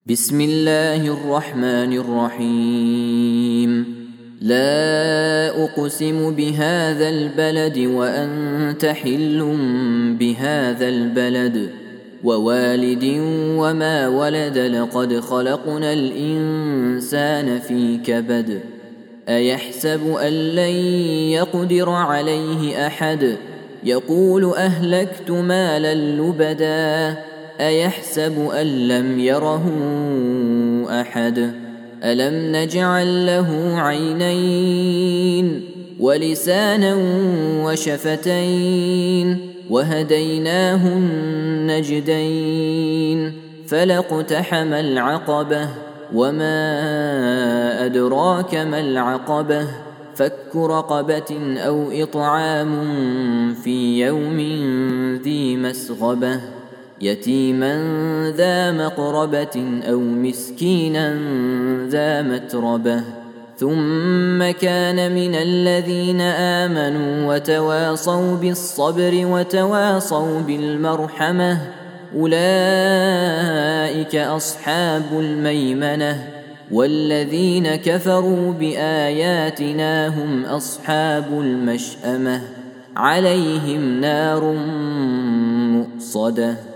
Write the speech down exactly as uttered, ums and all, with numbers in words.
بسم الله الرحمن الرحيم. لا أقسم بهذا البلد وأنت حل بهذا البلد ووالد وما ولد لقد خلقنا الإنسان في كبد أيحسب أن لن يقدر عليه أحد يقول أهلكت مالا لبدا أيحسب أن لم يره أحد ألم نجعل له عينين ولسانا وشفتين وهديناه النجدين فلاقتحم العقبة وما أدراك ما العقبة فك رقبة أو إطعام في يوم ذي مسغبة يتيما ذا مقربة أو مسكينا ذا متربة ثم كان من الذين آمنوا وتواصوا بالصبر وتواصوا بالمرحمة أولئك أصحاب الميمنة والذين كفروا بآياتنا هم أصحاب المشأمة عليهم نار مؤصدة.